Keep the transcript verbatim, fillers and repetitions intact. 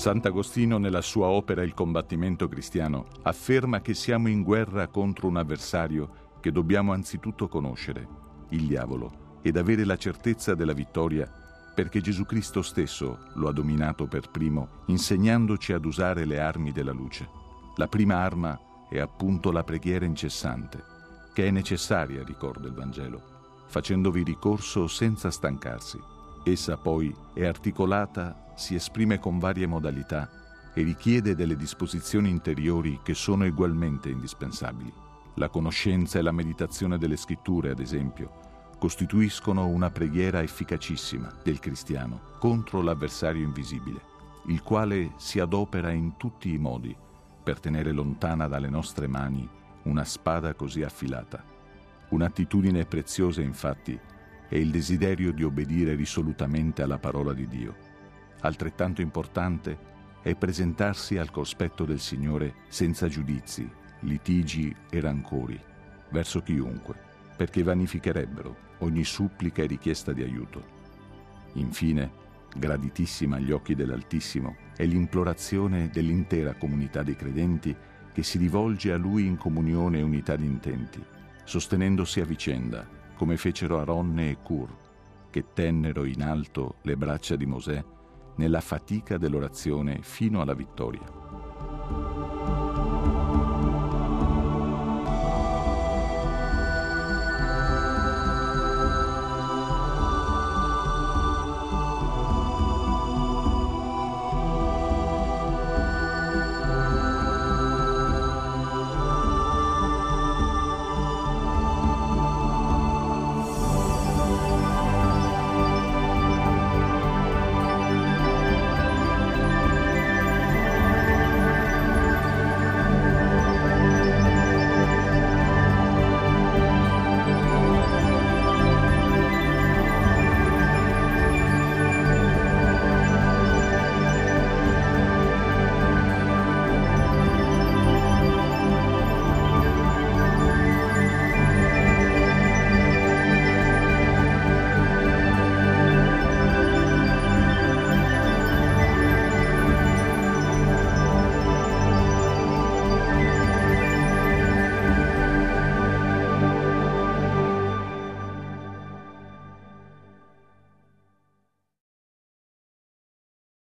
Sant'Agostino, nella sua opera Il combattimento cristiano, afferma che siamo in guerra contro un avversario che dobbiamo anzitutto conoscere, il diavolo, ed avere la certezza della vittoria, perché Gesù Cristo stesso lo ha dominato per primo, insegnandoci ad usare le armi della luce. La prima arma è appunto la preghiera incessante, che è necessaria, ricorda il Vangelo, facendovi ricorso senza stancarsi. Essa poi è articolata, si esprime con varie modalità e richiede delle disposizioni interiori che sono ugualmente indispensabili. La conoscenza e la meditazione delle scritture, ad esempio, costituiscono una preghiera efficacissima del cristiano contro l'avversario invisibile, il quale si adopera in tutti i modi per tenere lontana dalle nostre mani una spada così affilata. Un'attitudine preziosa, infatti, è il desiderio di obbedire risolutamente alla parola di Dio. Altrettanto importante è presentarsi al cospetto del Signore senza giudizi, litigi e rancori verso chiunque, perché vanificherebbero ogni supplica e richiesta di aiuto. Infine, graditissima agli occhi dell'Altissimo, è l'implorazione dell'intera comunità dei credenti che si rivolge a Lui in comunione e unità di intenti, sostenendosi a vicenda, come fecero Aronne e Cur, che tennero in alto le braccia di Mosè nella fatica dell'orazione fino alla vittoria.